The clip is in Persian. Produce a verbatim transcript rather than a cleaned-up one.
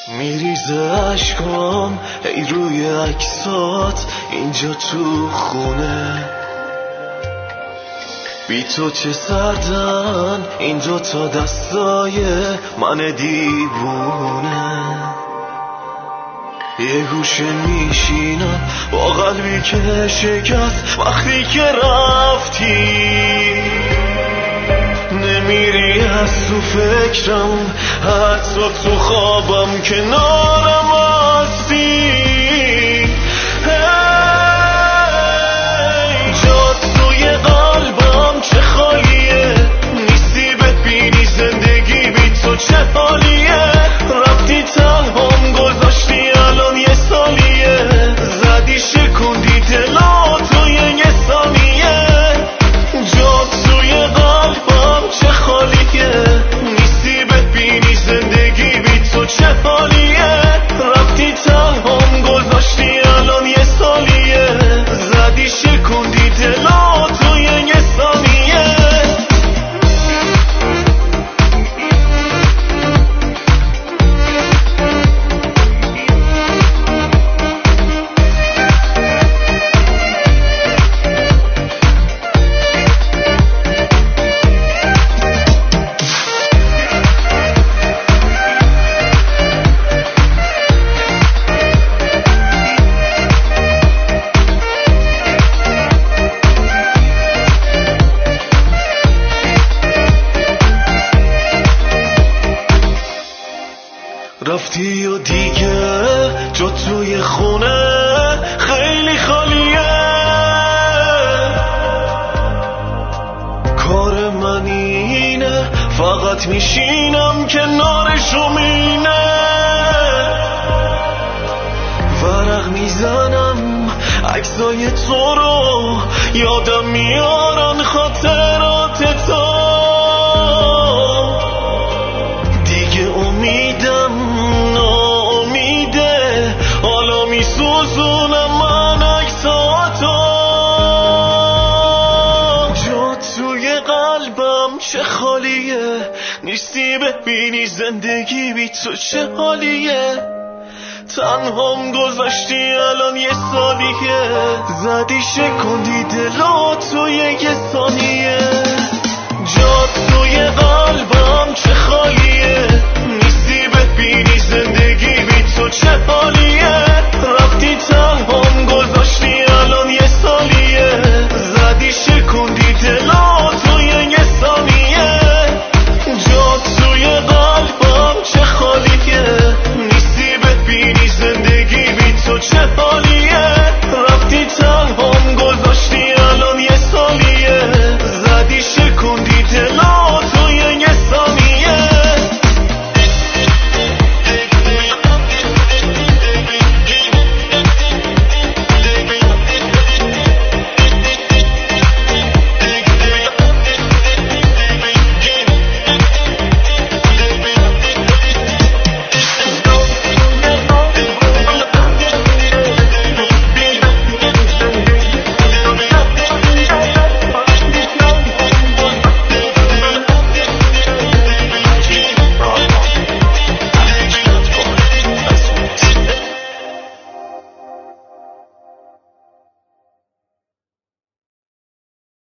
میریزه عشقام ای روی عکسات اینجا تو خونه، بی تو چه سردن این دو تا دستای من دیوونه. یه گوشه میشینم با قلبی که شکست وقتی که رفتی، نمیری از تو فکرم حتی تو خوابم کنارم هستی. جات توی قلبم چه خالیه، نیستی ببینی زندگی بی تو چه حالیه. رفتی تنهام گذاشتی الان یه سالیه، زدی شکوندی دلاتو یه ثانیه. جات توی قلبم چه خالیه، نیستی ببینی زندگی بی تو چه حالیه. رفتی تنهام گذاشتی الان یه سالیه، زدی شکوندی دلاتو یه ثانیه. رفتی و دیگه جا توی خونه خیلی خالیه. کار من اینه فقط میشینم کنارشو مینه، ورق میزنم عکسای تو رو یادم میارن خاطرات تو. دیگه امیدم ناامیده، حالا میسوزونم من عکساتو. جات توی قلبم چه خالیه، نیستی ببینی زندگی بی تو چه حالیه. تنهام گذاشتی الان یه سالیه، زدی شکوندی دلاتو یه ثانیه. جات توی قلبم چه خالیه،